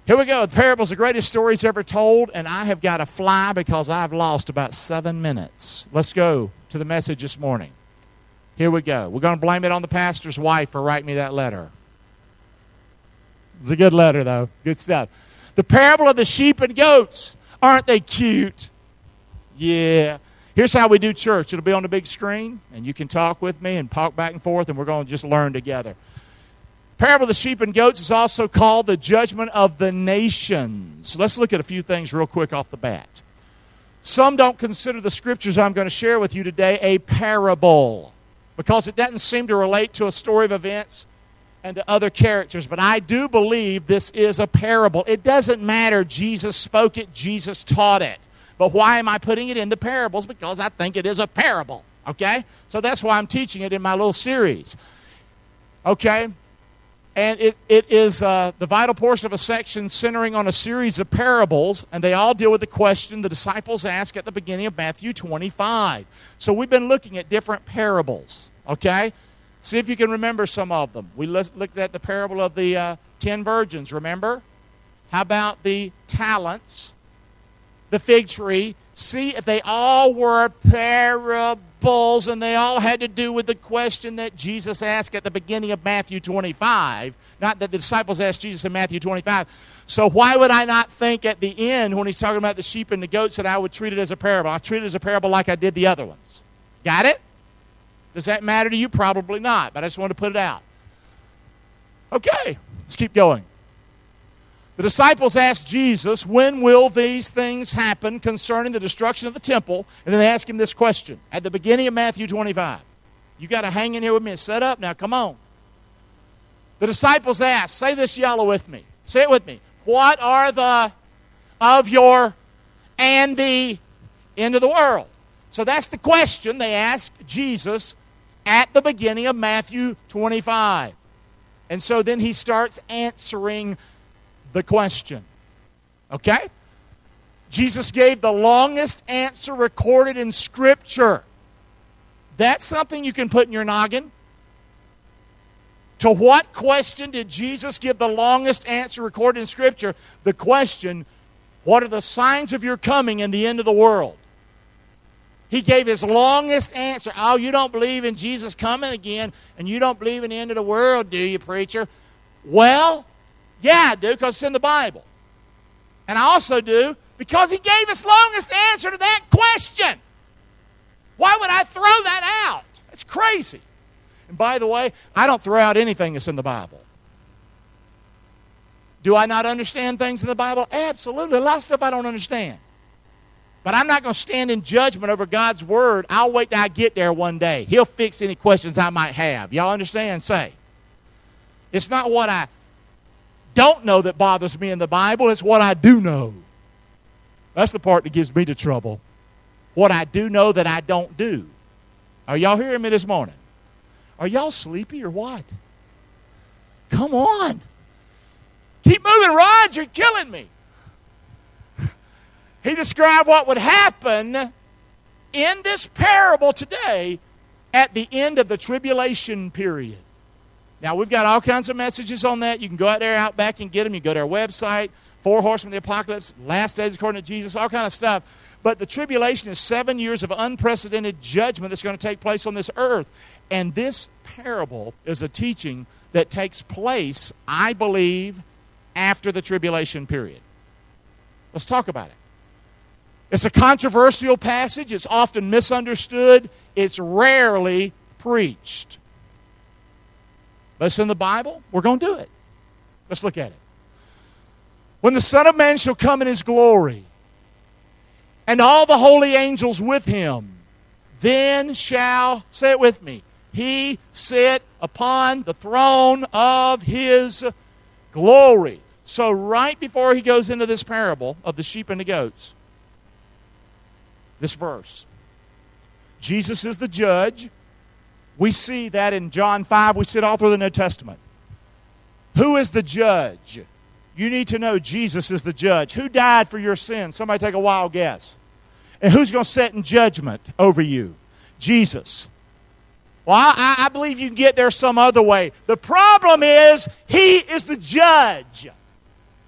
Here we go. The parable's the greatest stories ever told, and I have got to fly because I've lost about 7 minutes. Let's go to the message this morning. Here we go. We're going to blame it on the pastor's wife for writing me that letter. It's a good letter, though. Good stuff. The parable of the sheep and goats. Aren't they cute? Yeah. Here's how we do church. It'll be on the big screen, and you can talk with me and talk back and forth, and we're going to just learn together. Parable of the sheep and goats is also called the judgment of the nations. Let's look at a few things real quick off the bat. Some don't consider the scriptures I'm going to share with you today a parable because it doesn't seem to relate to a story of events and to other characters. But I do believe this is a parable. It doesn't matter. Jesus spoke it. Jesus taught it. But why am I putting it in the parables? Because I think it is a parable. Okay? So that's why I'm teaching it in my little series. Okay? And it is the vital portion of a section centering on a series of parables, and they all deal with the question the disciples ask at the beginning of Matthew 25. So we've been looking at different parables, okay? See if you can remember some of them. We looked at the parable of the 10 virgins, remember? How about the talents, the fig tree? See if they all were parables, and they all had to do with the question that Jesus asked at the beginning of Matthew 25. Not that the disciples asked Jesus in Matthew 25. So why would I not think at the end, when he's talking about the sheep and the goats, that I would treat it as a parable? I treat it as a parable like I did the other ones. Got it? Does that matter to you? Probably not, but I just want to put it out. Okay, let's keep going. The disciples asked Jesus, when will these things happen concerning the destruction of the temple? And then they ask him this question at the beginning of Matthew 25. You got to hang in here with me and set up now. Come on. The disciples asked, say this yellow with me. Say it with me. What are the of your and the end of the world? So that's the question they asked Jesus at the beginning of Matthew 25. And so then he starts answering the question. Okay? Jesus gave the longest answer recorded in Scripture. That's something you can put in your noggin. To what question did Jesus give the longest answer recorded in Scripture? The question, what are the signs of your coming and the end of the world? He gave his longest answer. Oh, you don't believe in Jesus coming again, and you don't believe in the end of the world, do you, preacher? Well, yeah, I do, because it's in the Bible. And I also do because he gave us longest answer to that question. Why would I throw that out? That's crazy. And by the way, I don't throw out anything that's in the Bible. Do I not understand things in the Bible? Absolutely. A lot of stuff I don't understand. But I'm not going to stand in judgment over God's Word. I'll wait till I get there one day. He'll fix any questions I might have. Y'all understand? Say. It's not what I don't know that bothers me in the Bible. It's what I do know. That's the part that gives me the trouble. What I do know that I don't do. Are y'all hearing me this morning? Are y'all sleepy or what? Come on. Keep moving, Rod. You're killing me. He described what would happen in this parable today at the end of the tribulation period. Now, we've got all kinds of messages on that. You can go out there, out back, and get them. You can go to our website, 4 Horsemen of the Apocalypse, Last Days According to Jesus, all kind of stuff. But the tribulation is 7 years of unprecedented judgment that's going to take place on this earth. And this parable is a teaching that takes place, I believe, after the tribulation period. Let's talk about it. It's a controversial passage. It's often misunderstood. It's rarely preached. But it's in the Bible. We're going to do it. Let's look at it. When the Son of Man shall come in his glory, and all the holy angels with him, then shall, say it with me, he sit upon the throne of his glory. So right before he goes into this parable of the sheep and the goats, this verse, Jesus is the judge. We see that in John 5. We see it all through the New Testament. Who is the judge? You need to know Jesus is the judge. Who died for your sins? Somebody take a wild guess. And who's going to sit in judgment over you? Jesus. Well, I believe you can get there some other way. The problem is, he is the judge.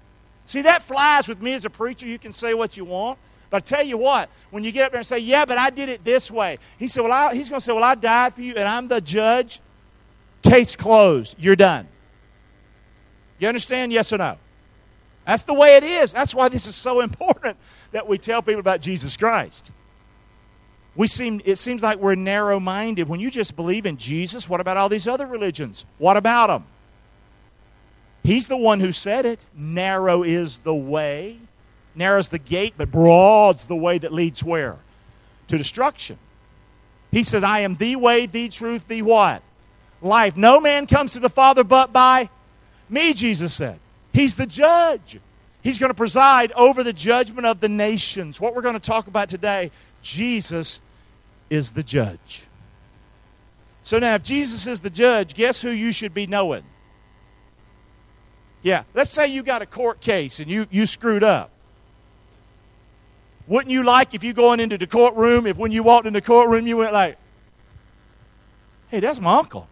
See, that flies with me as a preacher. You can say what you want. But I tell you what, when you get up there and say, yeah, but I did it this way. He's going to say, well, I died for you, and I'm the judge. Case closed. You're done. You understand? Yes or no? That's the way it is. That's why this is so important that we tell people about Jesus Christ. It seems like we're narrow-minded. When you just believe in Jesus, what about all these other religions? What about them? He's the one who said it. Narrow is the way. Narrow's the gate, but broad's the way that leads where? To destruction. He says, I am the way, the truth, the what? Life. No man comes to the Father but by me, Jesus said. He's the judge. He's going to preside over the judgment of the nations. What we're going to talk about today, Jesus is the judge. So now, if Jesus is the judge, guess who you should be knowing? Yeah, let's say you got a court case and you screwed up. Wouldn't you like if you going into the courtroom, if when you walked in the courtroom you went like, hey, that's my uncle.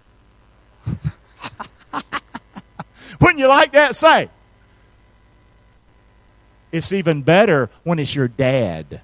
Wouldn't you like that? Say. It's even better when it's your dad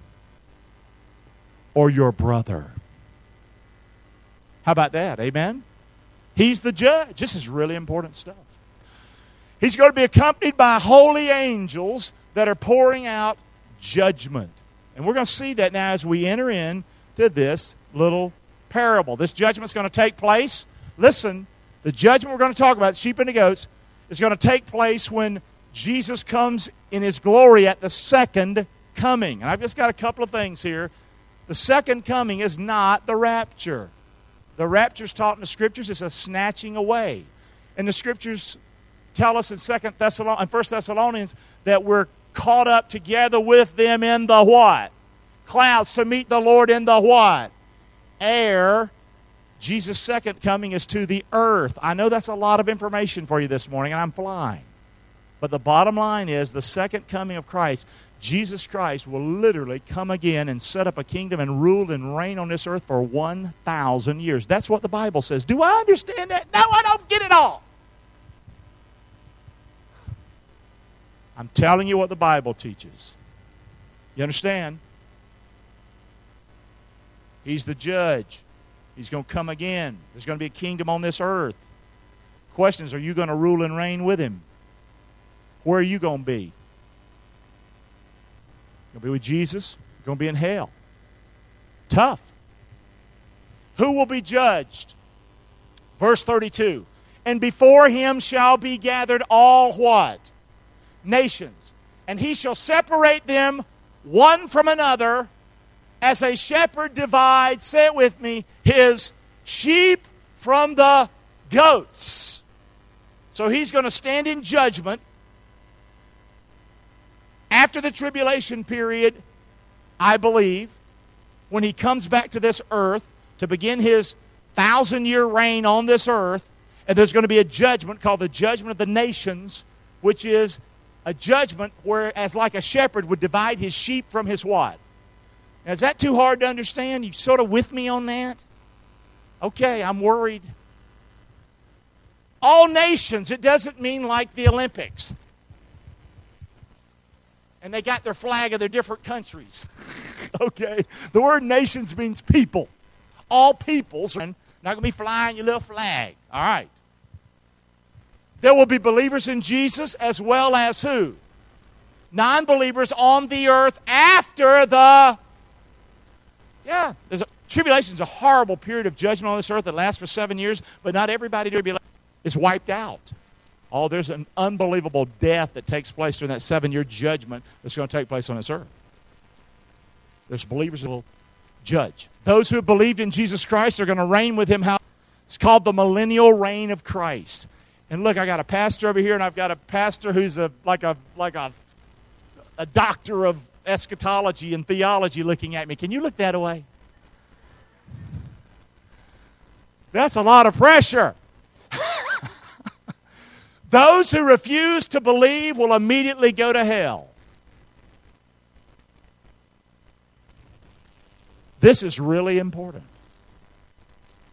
or your brother. How about that? Amen? He's the judge. This is really important stuff. He's going to be accompanied by holy angels that are pouring out judgment. And we're going to see that now as we enter into this little parable. This judgment's going to take place. Listen, the judgment we're going to talk about, sheep and the goats, is going to take place when Jesus comes in His glory at the second coming. And I've just got a couple of things here. The second coming is not the rapture. The rapture is taught in the Scriptures. It's a snatching away. And the Scriptures tell us in 1 Thessalonians that we're caught up together with them in the what? Clouds to meet the Lord in the what? Air. Jesus' second coming is to the earth. I know that's a lot of information for you this morning, and I'm flying. But the bottom line is the second coming of Christ, Jesus Christ will literally come again and set up a kingdom and rule and reign on this earth for 1,000 years. That's what the Bible says. Do I understand that? No, I don't get it all. I'm telling you what the Bible teaches. You understand? He's the judge. He's going to come again. There's going to be a kingdom on this earth. Question is, are you going to rule and reign with Him? Where are you going to be? You're going to be with Jesus? You're going to be in hell. Tough. Who will be judged? Verse 32. And before Him shall be gathered all what? Nations. And He shall separate them one from another, as a shepherd divides, say it with me, his sheep from the goats. So He's going to stand in judgment after the tribulation period, I believe, when He comes back to this earth to begin His 1,000-year reign on this earth. And there's going to be a judgment called the judgment of the nations, which is a judgment where, as like a shepherd would divide his sheep from his what? Now, is that too hard to understand? You sort of with me on that? Okay, I'm worried. All nations, it doesn't mean like the Olympics. And they got their flag of their different countries. Okay? The word nations means people. All peoples are not going to be flying your little flag. All right. There will be believers in Jesus as well as who? Non-believers on the earth after the... Yeah, tribulation is a horrible period of judgment on this earth that lasts for 7 years, but not everybody is wiped out. Oh, there's an unbelievable death that takes place during that 7-year judgment that's going to take place on this earth. There's believers who will judge. Those who have believed in Jesus Christ are going to reign with Him. It's called the millennial reign of Christ. And look, I got a pastor over here, and I've got a pastor who's like a doctor of eschatology and theology looking at me. Can you look that way? That's a lot of pressure. Those who refuse to believe will immediately go to hell. This is really important.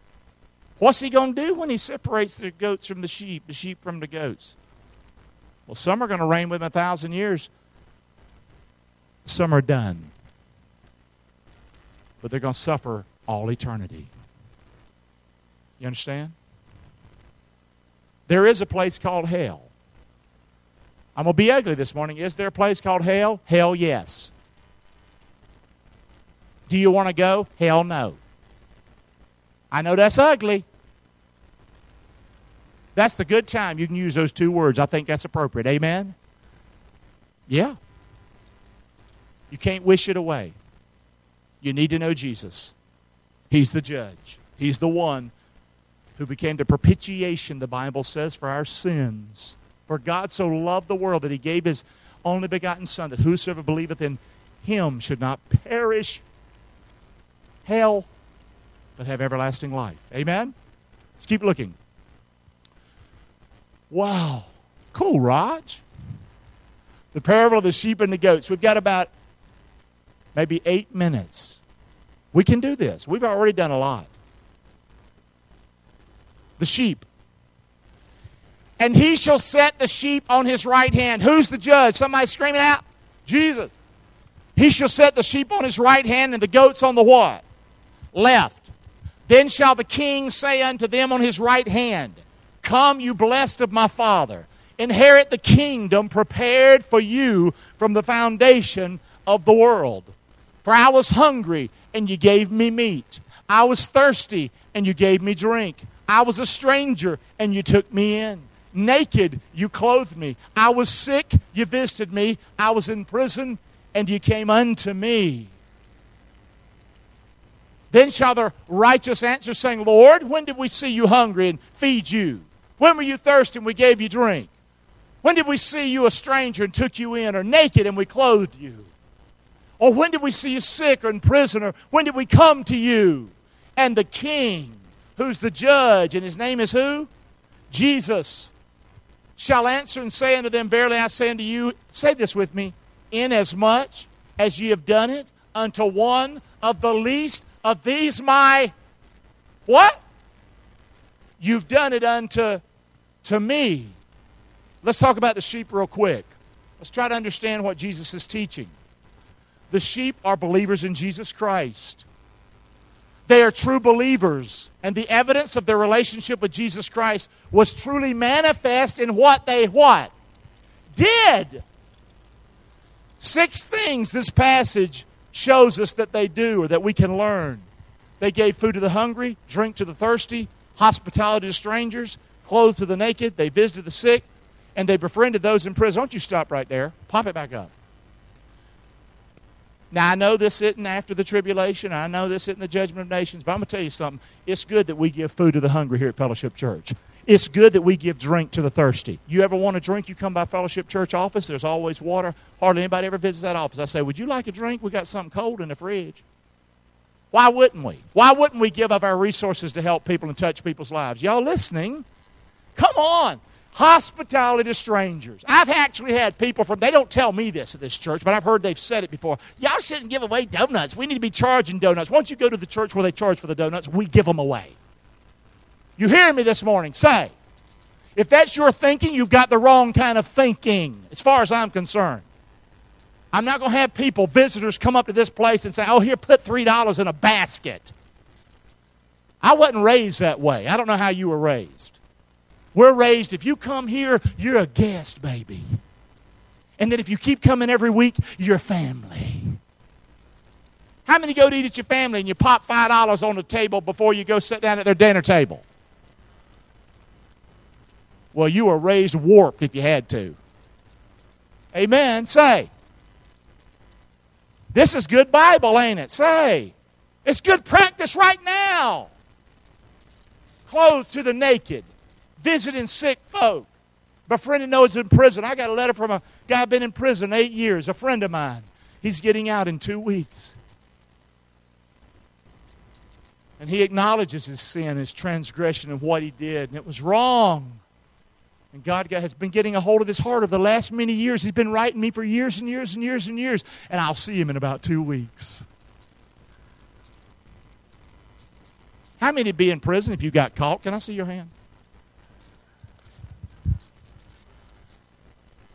What's He going to do when He separates the goats from the sheep from the goats? Well, some are going to reign with him 1,000 years. Some are done. But they're going to suffer all eternity. You understand? There is a place called hell. I'm going to be ugly this morning. Is there a place called hell? Hell, yes. Do you want to go? Hell, no. I know that's ugly. That's the good time. You can use those two words. I think that's appropriate. Amen? Yeah. You can't wish it away. You need to know Jesus. He's the judge. He's the one who became the propitiation, the Bible says, for our sins. For God so loved the world that he gave his only begotten Son, that whosoever believeth in him should not perish, hell, but have everlasting life. Amen? Let's keep looking. Wow. Cool, Raj. The parable of the sheep and the goats. We've got about maybe 8 minutes. We can do this. We've already done a lot. The sheep. And he shall set the sheep on his right hand. Who's the judge? Somebody screaming out? Jesus. He shall set the sheep on his right hand and the goats on the what? Left. Then shall the king say unto them on his right hand, Come, you blessed of my Father, inherit the kingdom prepared for you from the foundation of the world. For I was hungry, and you gave me meat. I was thirsty, and you gave me drink. I was a stranger, and you took me in. Naked, you clothed me. I was sick, you visited me. I was in prison, and you came unto me. Then shall the righteous answer, saying, Lord, when did we see you hungry and feed you? When were you thirsty and we gave you drink? When did we see you a stranger and took you in, or naked and we clothed you? Or when did we see you sick or in prison, or when did we come to you? And the king, who's the judge, and his name is who? Jesus, shall answer and say unto them, Verily I say unto you, say this with me, inasmuch as ye have done it unto one of the least of these my, what? You've done it unto me. Let's talk about the sheep real quick. Let's try to understand what Jesus is teaching. The sheep are believers in Jesus Christ. They are true believers, and the evidence of their relationship with Jesus Christ was truly manifest in what they what? Did. 6 things this passage shows us that they do, or that we can learn. They gave food to the hungry, drink to the thirsty, hospitality to strangers, clothes to the naked, they visited the sick, and they befriended those in prison. Don't you stop right there. Pop it back up. Now, I know this isn't after the tribulation. I know this isn't the judgment of nations. But I'm going to tell you something. It's good that we give food to the hungry here at Fellowship Church. It's good that we give drink to the thirsty. You ever want a drink, you come by Fellowship Church office. There's always water. Hardly anybody ever visits that office. I say, would you like a drink? We got something cold in the fridge. Why wouldn't we? Why wouldn't we give of our resources to help people and touch people's lives? Y'all listening? Come on. Hospitality to strangers. I've actually had people from, they don't tell me this at this church, but I've heard they've said it before. Y'all shouldn't give away donuts. We need to be charging donuts. Once you go to the church where they charge for the donuts, we give them away. You hearing me this morning? Say, if that's your thinking, you've got the wrong kind of thinking, as far as I'm concerned. I'm not going to have people, visitors, come up to this place and say, oh, here, put $3 in a basket. I wasn't raised that way. I don't know how you were raised. We're raised, if you come here, you're a guest, baby. And then if you keep coming every week, you're family. How many go to eat at your family and you pop $5 on the table before you go sit down at their dinner table? Well, you were raised warped if you had to. Amen. Say. This is good Bible, ain't it? Say. It's good practice right now. Clothed to the naked. Visiting sick folk. Befriending those in prison. I got a letter from a guy been in prison 8 years, a friend of mine. He's getting out in 2 weeks. And he acknowledges his sin, his transgression, and what he did. And it was wrong. And God has been getting a hold of his heart over the last many years. He's been writing me for years and years and years and years. And I'll see him in about 2 weeks. How many would be in prison if you got caught? Can I see your hand?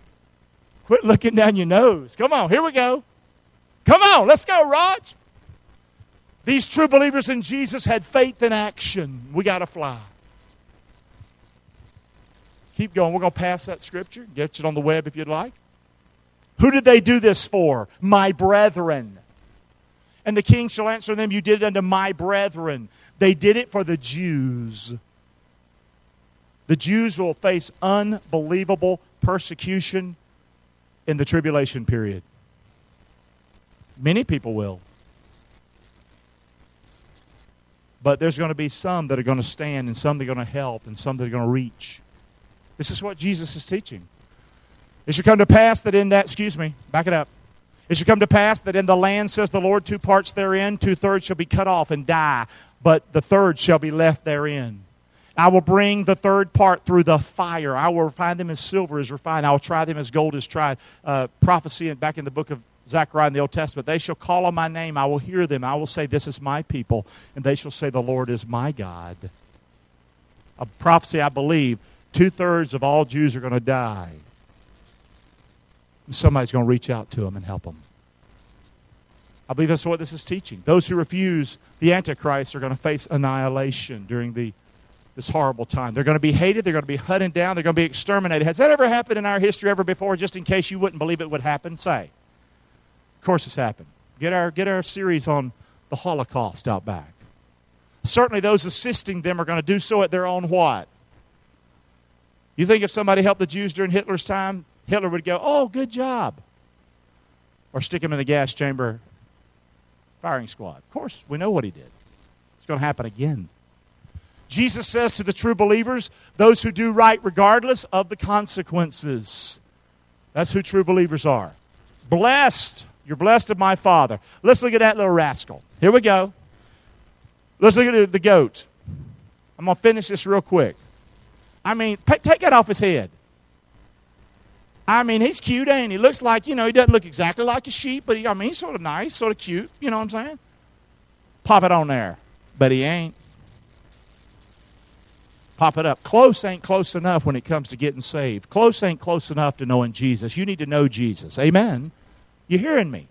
Quit looking down your nose. Come on, here we go. Come on, let's go, Raj. These true believers in Jesus had faith in action. We got to fly. Keep going. We're going to pass that scripture. Get it on the web if you'd like. Who did they do this for? My brethren. And the king shall answer them, you did it unto my brethren. They did it for the Jews. The Jews will face unbelievable persecution in the tribulation period. Many people will. But there's going to be some that are going to stand, and some that are going to help, and some that are going to reach. This is what Jesus is teaching. It shall come to pass that in that, back it up. It shall come to pass that in the land, says the Lord, 2 parts therein, 2/3 shall be cut off and die, but the third shall be left therein. I will bring the third part through the fire. I will refine them as silver is refined. I will try them as gold is tried. Prophecy back in the book of Zechariah in the Old Testament. They shall call on my name. I will hear them. I will say, this is my people. And they shall say, the Lord is my God. A prophecy, I believe, 2/3 of all Jews are going to die. And somebody's going to reach out to them and help them. I believe that's what this is teaching. Those who refuse the Antichrist are going to face annihilation during this horrible time. They're going to be hated. They're going to be hunted down. They're going to be exterminated. Has that ever happened in our history ever before? Just in case you wouldn't believe it would happen, say. Of course it's happened. Get our series on the Holocaust out back. Certainly those assisting them are going to do so at their own what? You think if somebody helped the Jews during Hitler's time, Hitler would go, oh, good job. Or stick him in the gas chamber firing squad. Of course, we know what he did. It's going to happen again. Jesus says to the true believers, those who do right regardless of the consequences. That's who true believers are. Blessed. You're blessed of my Father. Let's look at that little rascal. Here we go. Let's look at the goat. I'm going to finish this real quick. I mean, take that off his head. I mean, he's cute, ain't he? Looks like, he doesn't look exactly like a sheep, but he's sort of nice, sort of cute. You know what I'm saying? Pop it on there. But he ain't. Pop it up. Close ain't close enough when it comes to getting saved. Close ain't close enough to knowing Jesus. You need to know Jesus. Amen? You hearing me?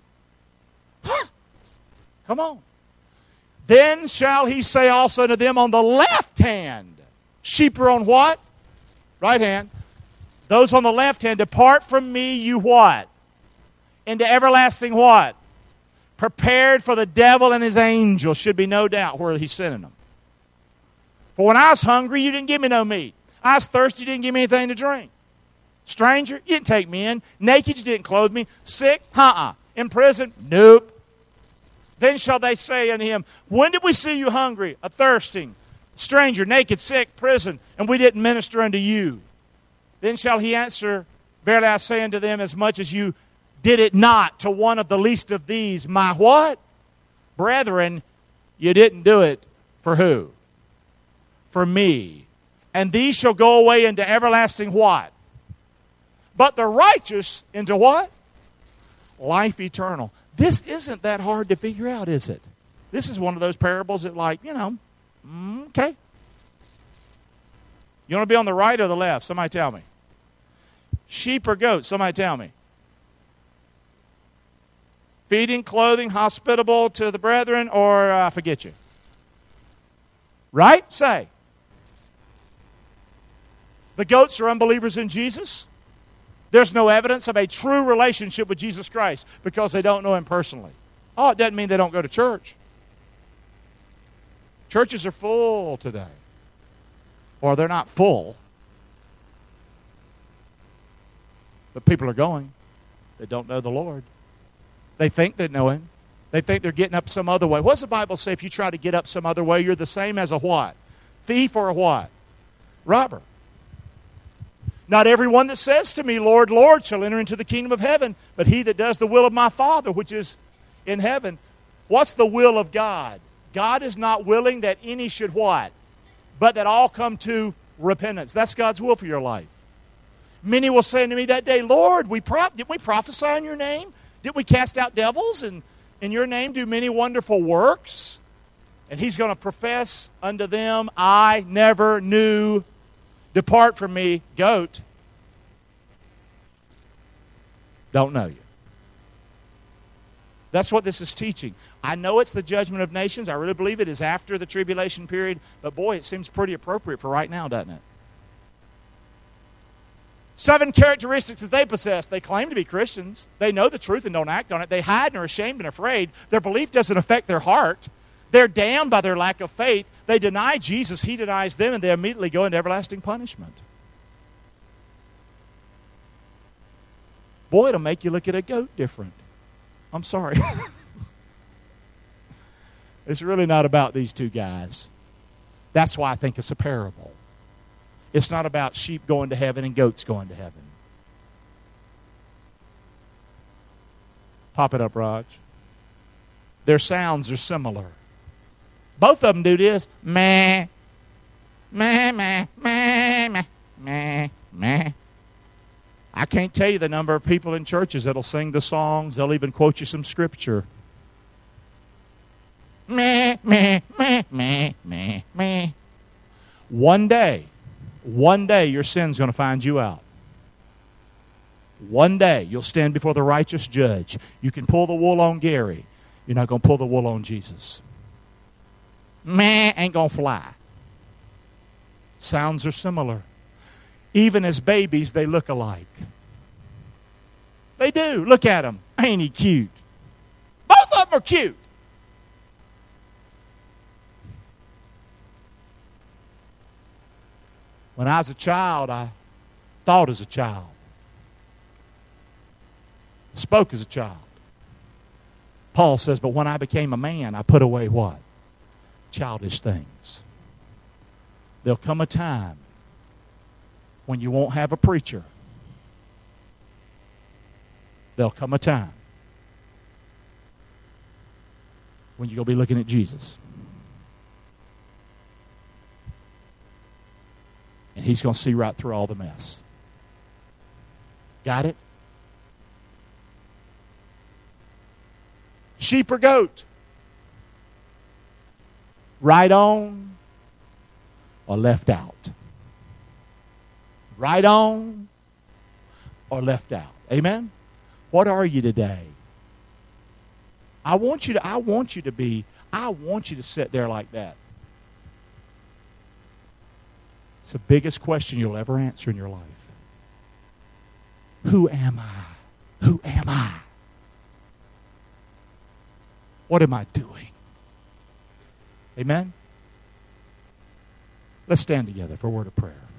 Come on. Then shall he say also to them on the left hand. Sheep are on what? Right hand. Those on the left hand, depart from me, you what? Into everlasting what? Prepared for the devil and his angels. Should be no doubt where he's sending them. For when I was hungry, you didn't give me no meat. I was thirsty, you didn't give me anything to drink. Stranger, you didn't take me in. Naked, you didn't clothe me. Sick, In prison, nope. Then shall they say unto him, when did we see you hungry, a thirsting, stranger, naked, sick, prison, and we didn't minister unto you? Then shall he answer, verily I say unto them, as much as you did it not to one of the least of these, my what? Brethren, you didn't do it for who? For me. And these shall go away into everlasting what? But the righteous into what? Life eternal. This isn't that hard to figure out, is it? This is one of those parables that okay. You want to be on the right or the left? Somebody tell me. Sheep or goats? Somebody tell me. Feeding, clothing, hospitable to the brethren, or forget you. Right? Say. The goats are unbelievers in Jesus. There's no evidence of a true relationship with Jesus Christ because they don't know him personally. Oh, it doesn't mean they don't go to church. Churches are full today. Or they're not full. But people are going. They don't know the Lord. They think they know him. They think they're getting up some other way. What does the Bible say if you try to get up some other way? You're the same as a what? Thief or a what? Robber. Not everyone that says to me, Lord, Lord, shall enter into the kingdom of heaven, but he that does the will of my Father, which is in heaven. What's the will of God? God is not willing that any should what? But that all come to repentance. That's God's will for your life. Many will say to me that day, Lord, did we prophesy in your name? Did we cast out devils and in your name do many wonderful works? And he's going to profess unto them, I never knew. Depart from me, goat. Don't know you. That's what this is teaching. I know it's the judgment of nations. I really believe it is after the tribulation period. But boy, it seems pretty appropriate for right now, doesn't it? 7 characteristics that they possess. They claim to be Christians. They know the truth and don't act on it. They hide and are ashamed and afraid. Their belief doesn't affect their heart. They're damned by their lack of faith. They deny Jesus. He denies them, and they immediately go into everlasting punishment. Boy, it'll make you look at a goat different. I'm sorry. It's really not about these two guys. That's why I think it's a parable. It's not about sheep going to heaven and goats going to heaven. Pop it up, Raj. Their sounds are similar. Both of them do this. Meh. Meh, meh, meh, meh, meh, meh. I can't tell you the number of people in churches that'll sing the songs. They'll even quote you some scripture. Meh, meh, meh, meh, meh, meh. One day, your sin's going to find you out. One day, you'll stand before the righteous judge. You can pull the wool on Gary. You're not going to pull the wool on Jesus. Meh ain't going to fly. Sounds are similar. Even as babies, they look alike. They do. Look at him. Ain't he cute? Both of them are cute. When I was a child, I thought as a child. Spoke as a child. Paul says, but when I became a man, I put away what? Childish things. There'll come a time when you won't have a preacher. There'll come a time when you're going to be looking at Jesus. And he's going to see right through all the mess. Got it? Sheep or goat? Right on or left out? Right on or left out? Amen? What are you today? I want you to sit there like that. It's the biggest question you'll ever answer in your life. Who am I? Who am I? What am I doing? Amen? Let's stand together for a word of prayer.